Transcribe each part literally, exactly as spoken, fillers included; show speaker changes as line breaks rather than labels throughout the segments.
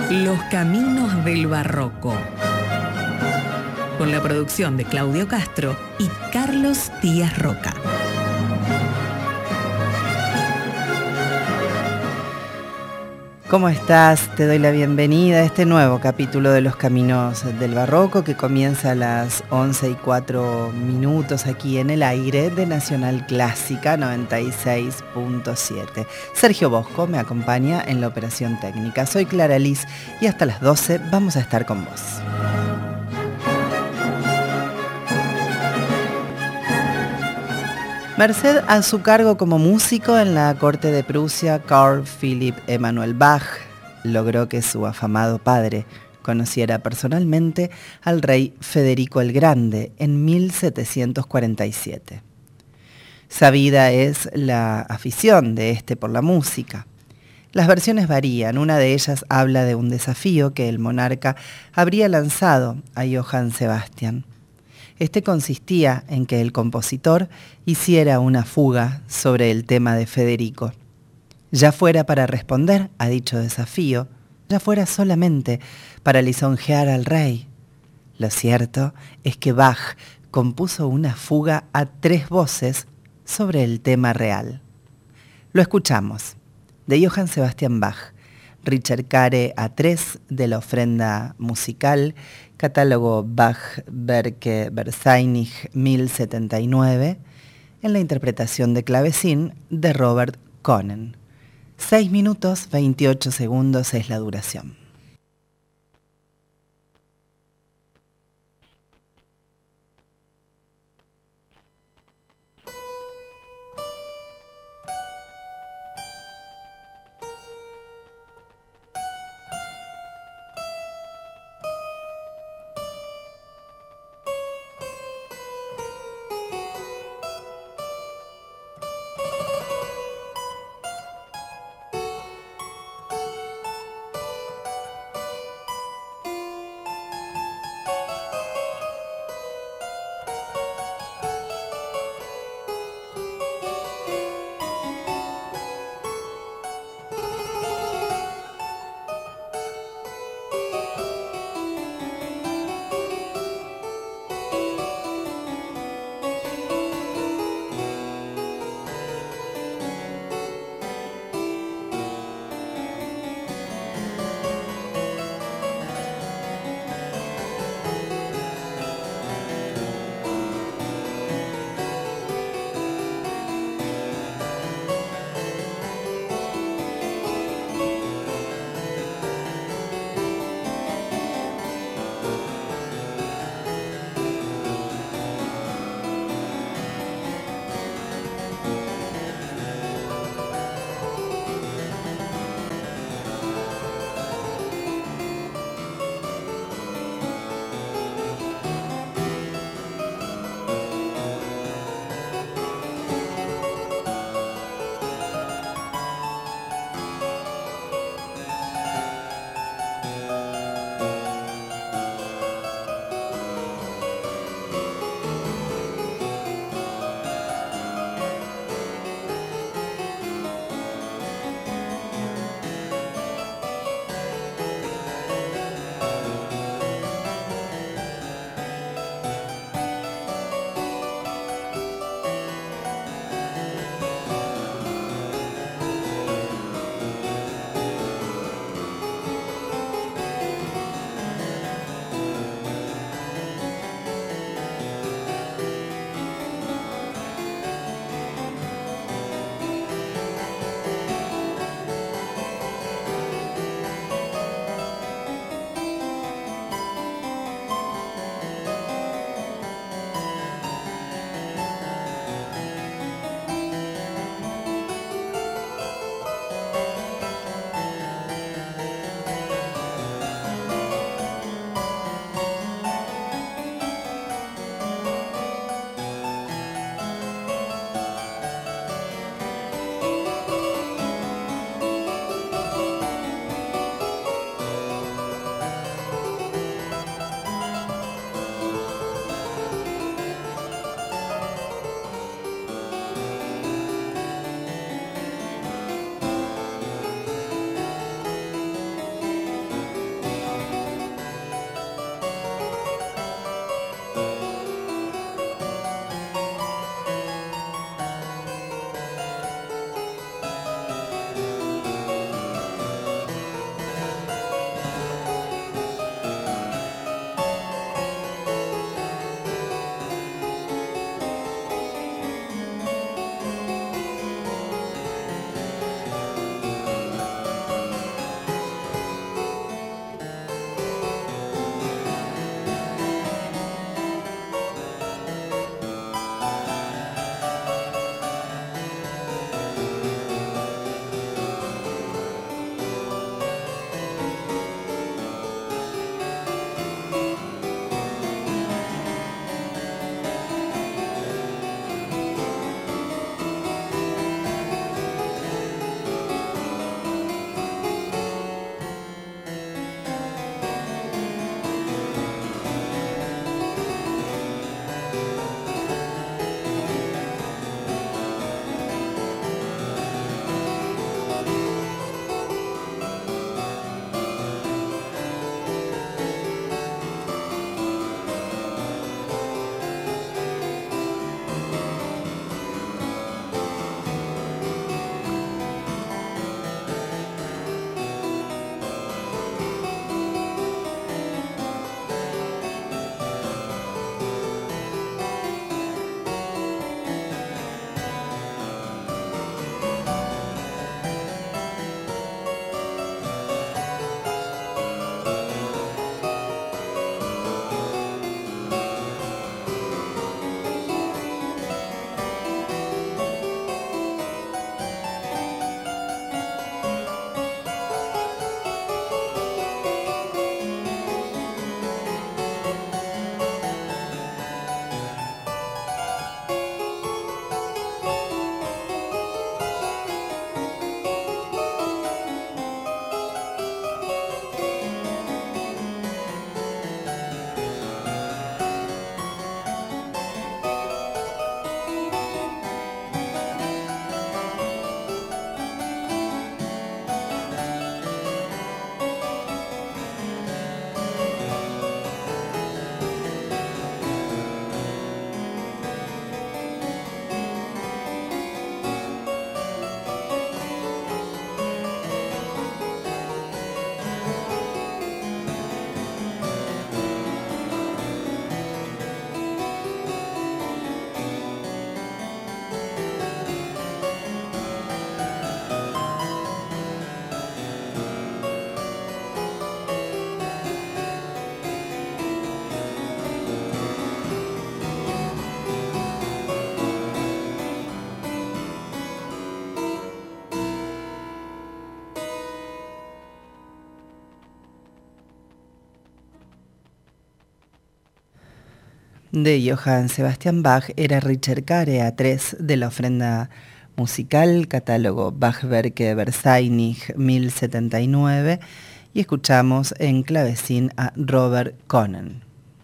Los caminos del barroco, con la producción de Claudio Castro y Carlos Díaz Roca.
¿Cómo estás? Te doy la bienvenida a este nuevo capítulo de Los Caminos del Barroco que comienza a las once y cuatro minutos aquí en el aire de Nacional Clásica noventa y seis punto siete. Sergio Bosco me acompaña en la operación técnica. Soy Clara Liz y hasta las doce vamos a estar con vos. Merced a su cargo como músico en la corte de Prusia, Carl Philipp Emanuel Bach logró que su afamado padre conociera personalmente al rey Federico el Grande en mil setecientos cuarenta y siete. Sabida es la afición de este por la música. Las versiones varían, una de ellas habla de un desafío que el monarca habría lanzado a Johann Sebastian. Este consistía en que el compositor hiciera una fuga sobre el tema de Federico, ya fuera para responder a dicho desafío, ya fuera solamente para lisonjear al rey. Lo cierto es que Bach compuso una fuga a tres voces sobre el tema real. Lo escuchamos, de Johann Sebastian Bach, Ricercare a tres de la ofrenda musical, catálogo Bach-Werke Versainig mil setenta y nueve, en la interpretación de clavecín de Robert Konen. seis minutos veintiocho segundos es la duración. de Johann Sebastian Bach era Ricercare A tres de la ofrenda musical, catálogo Bachwerke Versainig mil setenta y nueve, y escuchamos en clavecín a Robert Konen.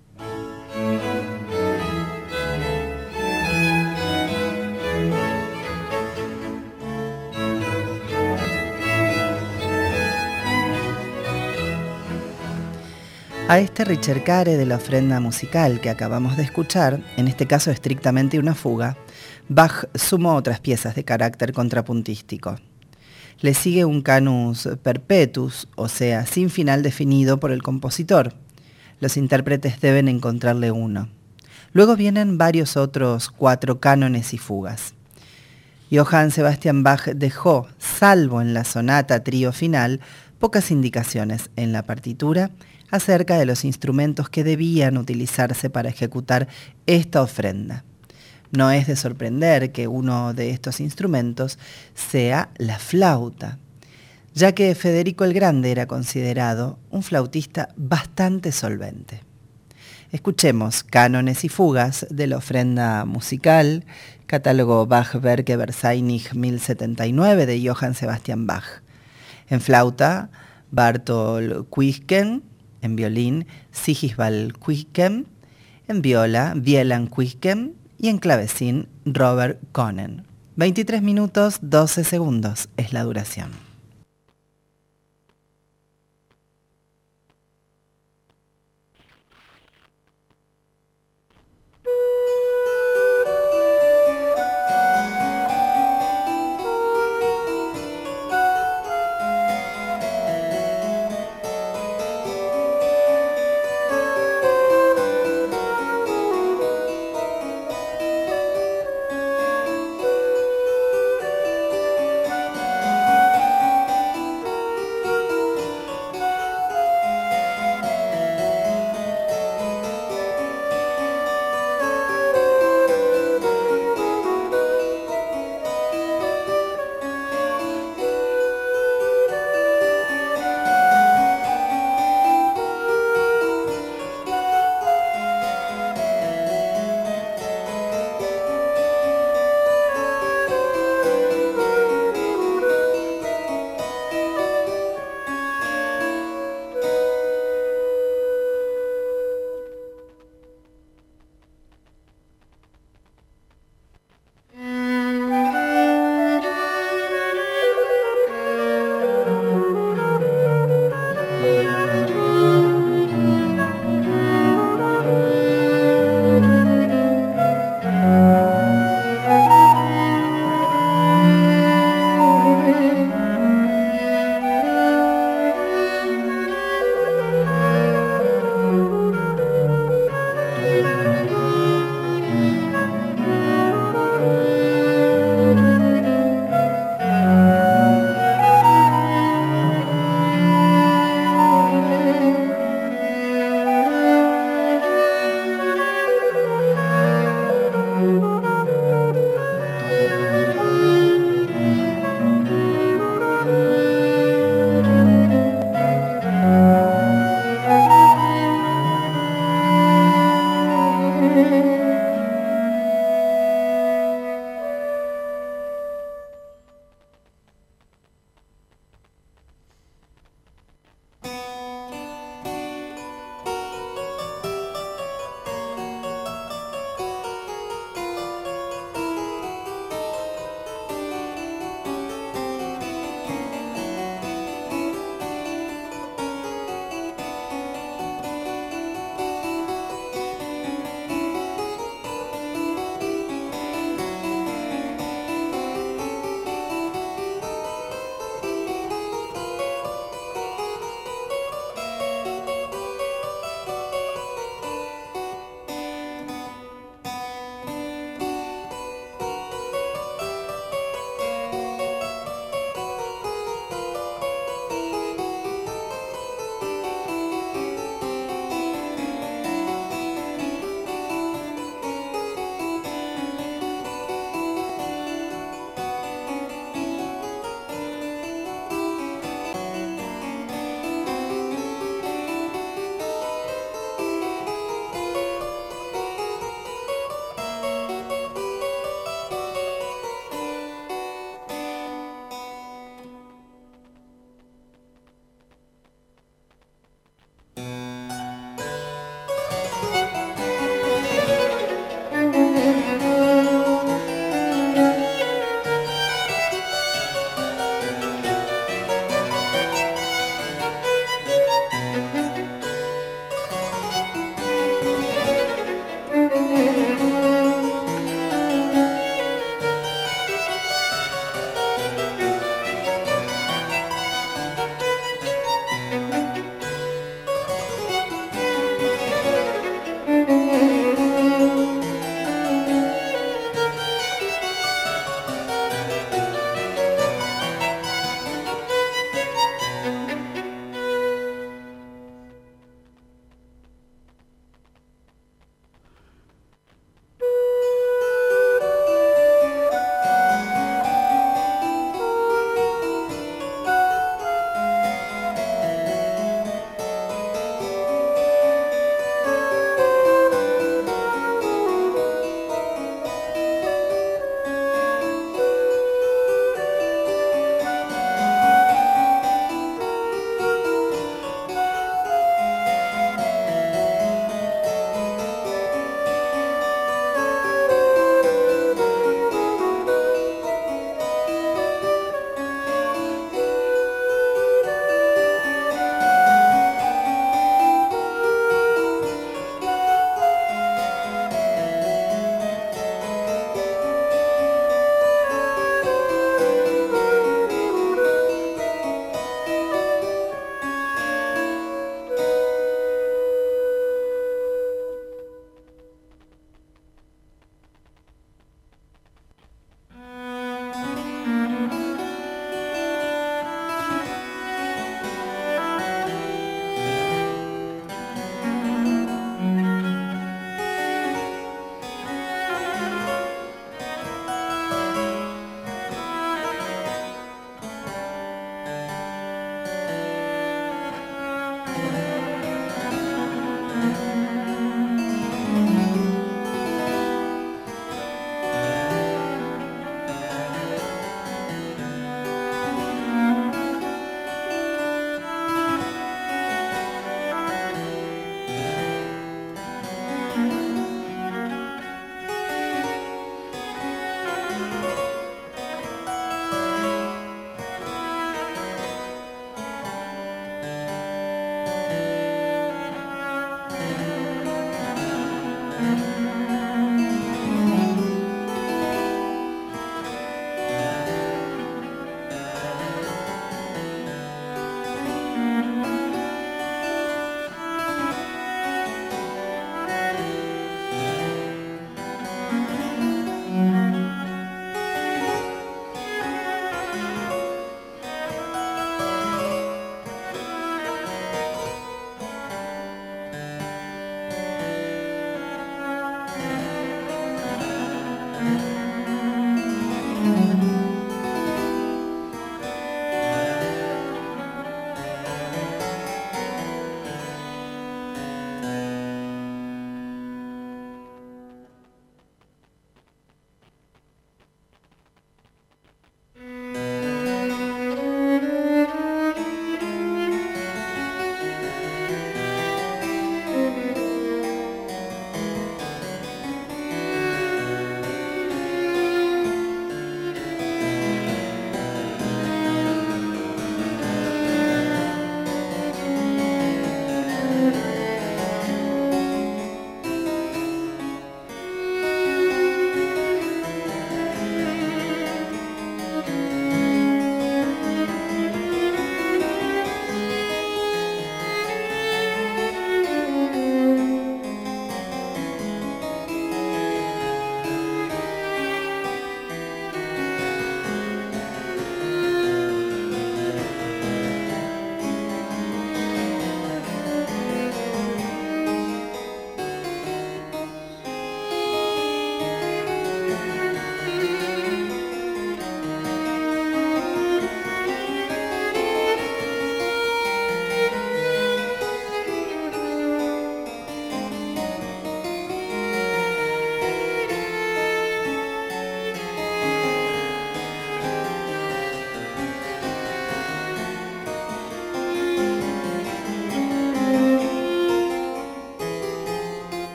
A este Ricercare de la ofrenda musical que acabamos de escuchar, en este caso estrictamente una fuga, Bach sumó otras piezas de carácter contrapuntístico. Le sigue un canus perpetuus, o sea, sin final definido por el compositor. Los intérpretes deben encontrarle uno. Luego vienen varios otros cuatro cánones y fugas. Johann Sebastian Bach dejó, salvo en la sonata trío final, pocas indicaciones en la partitura acerca de los instrumentos que debían utilizarse para ejecutar esta ofrenda. No es de sorprender que uno de estos instrumentos sea la flauta, ya que Federico el Grande era considerado un flautista bastante solvente. Escuchemos Cánones y Fugas de la ofrenda musical, catálogo Bachwerke Versainig mil setenta y nueve de Johann Sebastian Bach. En flauta, Bartol Kuijken; en violín, Sigisvald Kuijken; en viola, Wieland Kuijken; y en clavecín, Robert Konen. veintitrés minutos, doce segundos es la duración.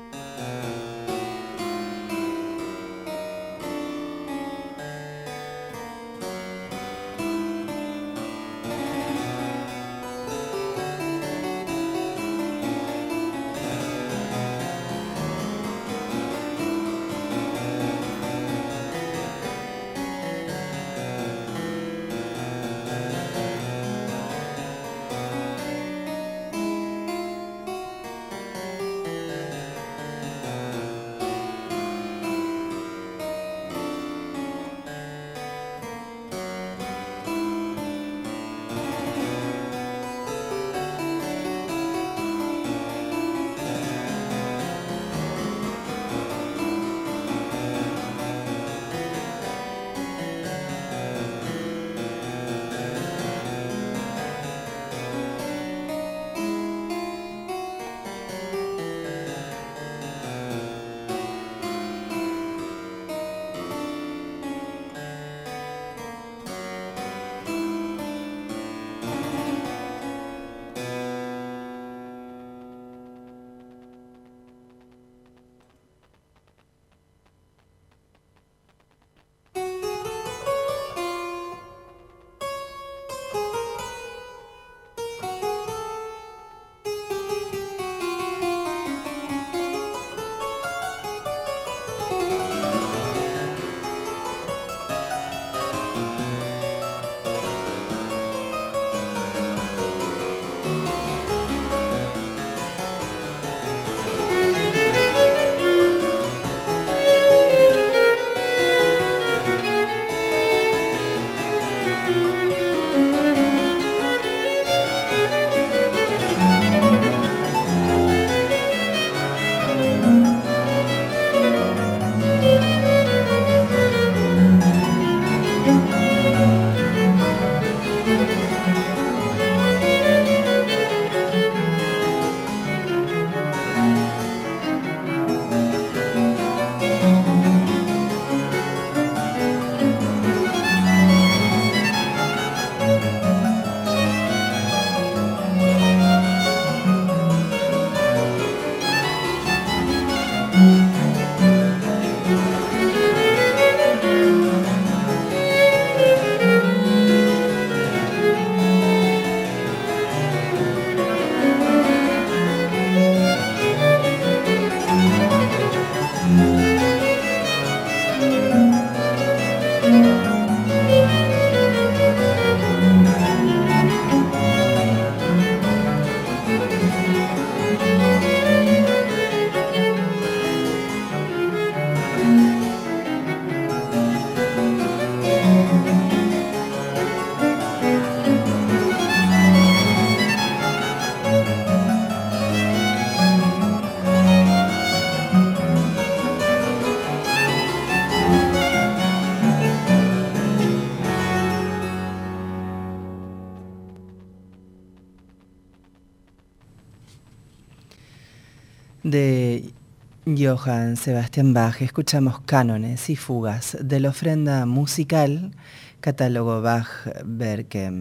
De Johann Sebastian Bach escuchamos cánones y fugas de la ofrenda musical, catálogo Bach-Werke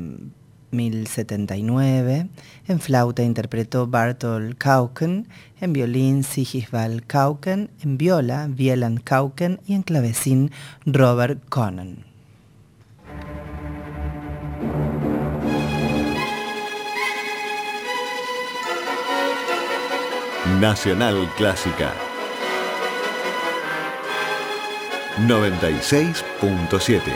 mil setenta y nueve. En flauta interpretó Bartol Kauken, en violín Sigisvald Kauken, en viola Wieland Kauken y en clavecín Robert Konen.
Nacional Clásica noventa y seis punto siete.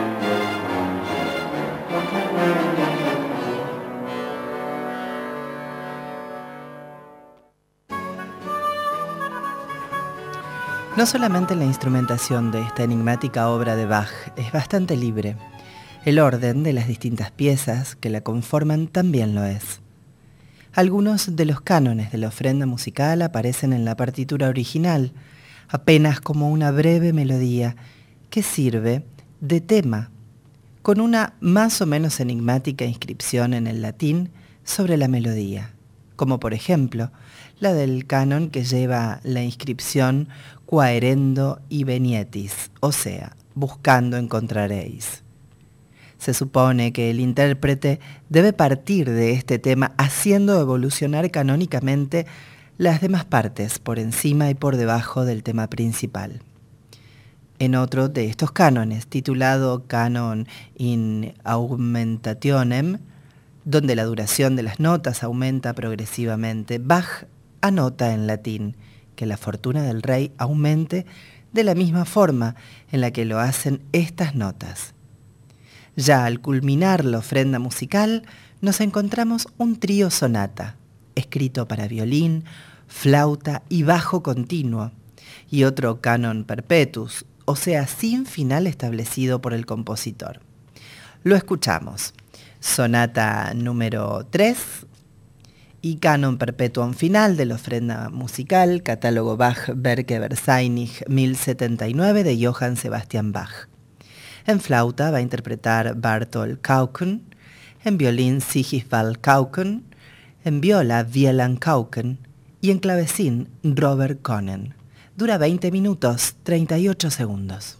No solamente la instrumentación de esta enigmática obra de Bach es bastante libre, el orden de las distintas piezas que la conforman también lo es. Algunos de los cánones de la ofrenda musical aparecen en la partitura original, apenas como una breve melodía que sirve de tema, con una más o menos enigmática inscripción en el latín sobre la melodía, como por ejemplo la del canon que lleva la inscripción quaerendo ibenietis, o sea, buscando encontraréis. Se supone que el intérprete debe partir de este tema haciendo evolucionar canónicamente las demás partes por encima y por debajo del tema principal. En otro de estos cánones, titulado Canon in Augmentationem, donde la duración de las notas aumenta progresivamente, Bach anota en latín que la fortuna del rey aumente de la misma forma en la que lo hacen estas notas. Ya al culminar la ofrenda musical, nos encontramos un trío sonata, escrito para violín, flauta y bajo continuo, y otro canon perpetuus, o sea, sin final establecido por el compositor. Lo escuchamos. Sonata número tres y Canon Perpetuum final de la ofrenda musical, catálogo Bach Werke Versainig mil setenta y nueve de Johann Sebastian Bach. En flauta va a interpretar Bartol Kauken, en violín Sigisvald Kauken, en viola Wieland Kauken y en clavecín Robert Konen. Dura veinte minutos, treinta y ocho segundos.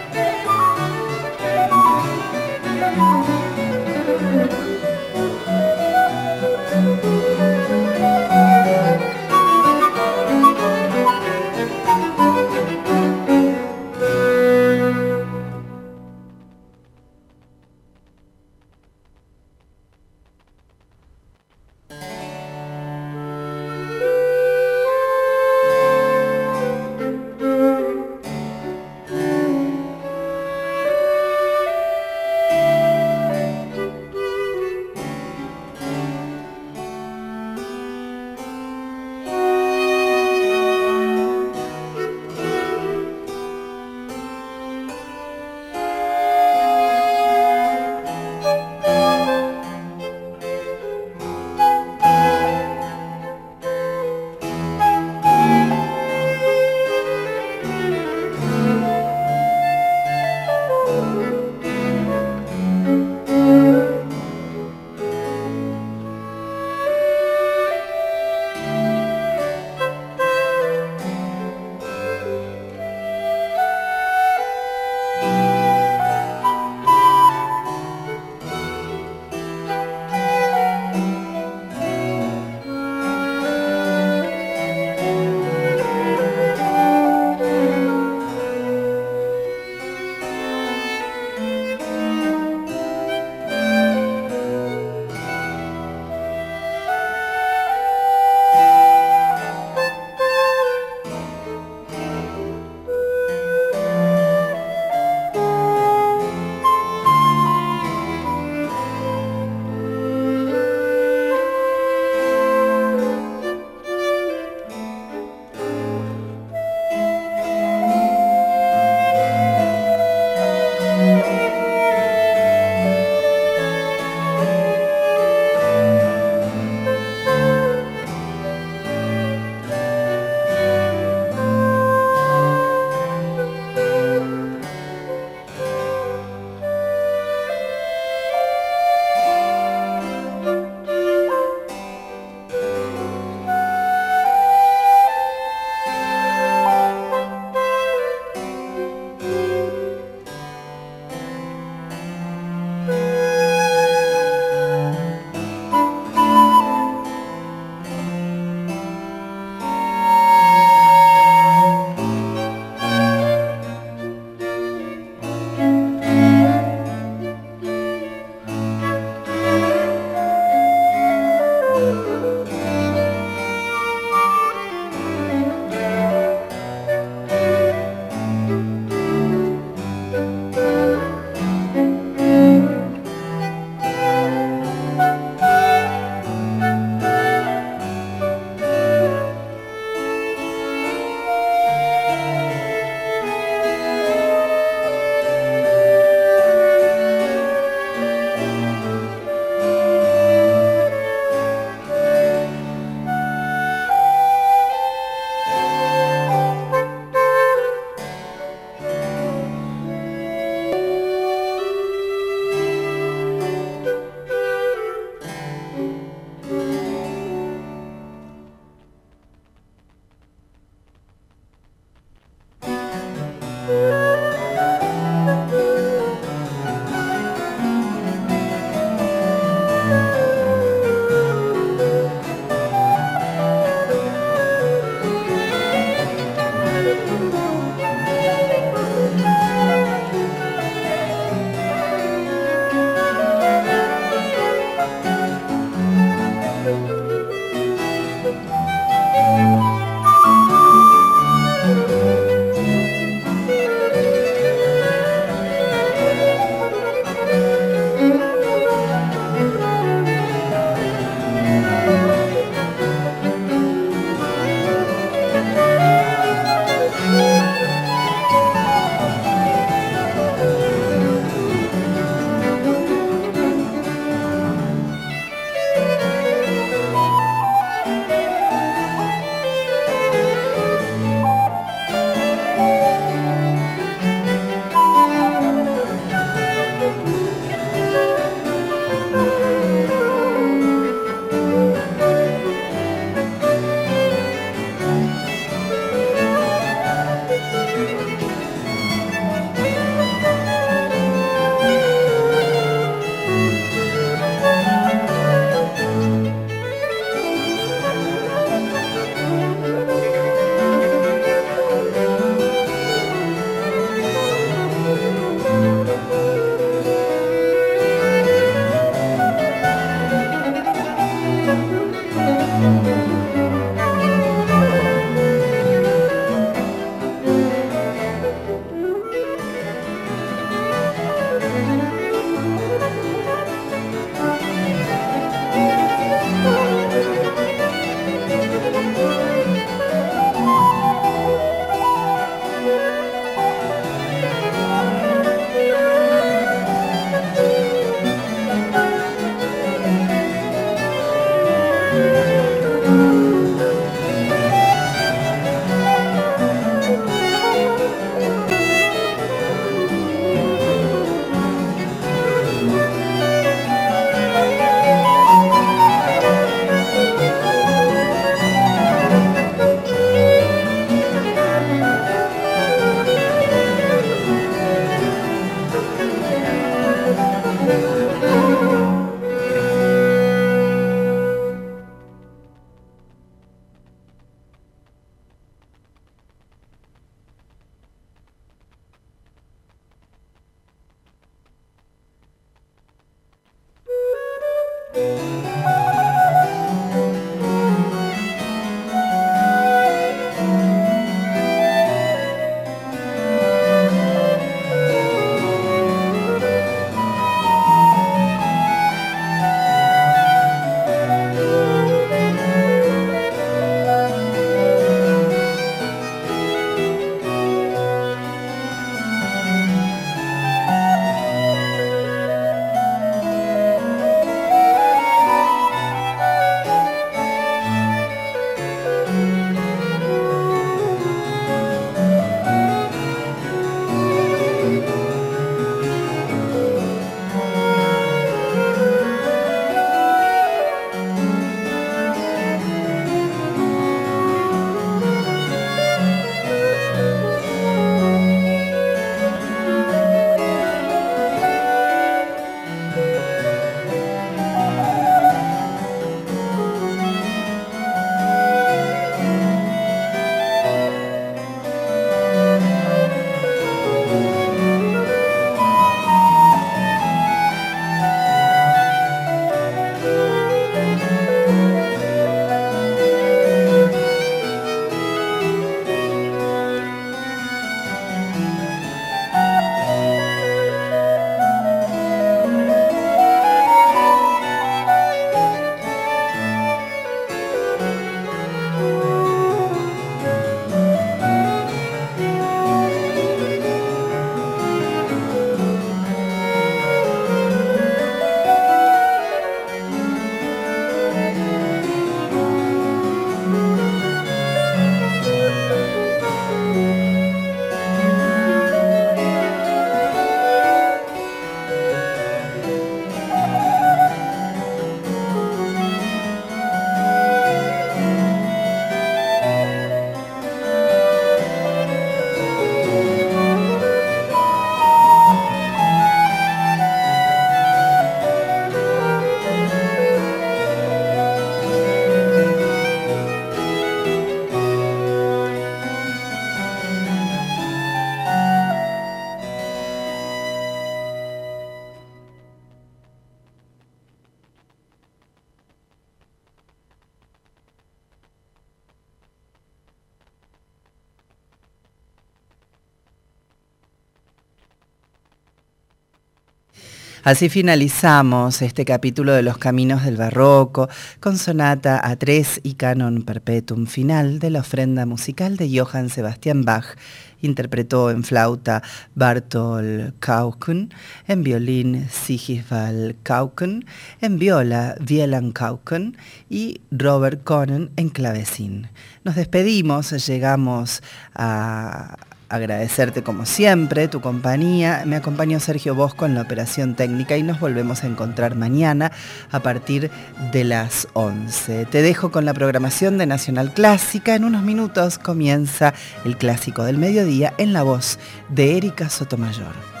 Así finalizamos este capítulo de los caminos del barroco con sonata a tres y canon perpetuum final de la ofrenda musical de Johann Sebastian Bach. Interpretó en flauta Bartol Kauken, en violín Sigisvald Kauken, en viola Wieland Kauken y Robert Conen en clavecín. Nos despedimos, llegamos a agradecerte como siempre tu compañía. Me acompañó Sergio Bosco en la operación técnica y nos volvemos a encontrar mañana a partir de las once. Te dejo con la programación de Nacional Clásica. En unos minutos comienza el clásico del mediodía en la voz de Erika Sotomayor.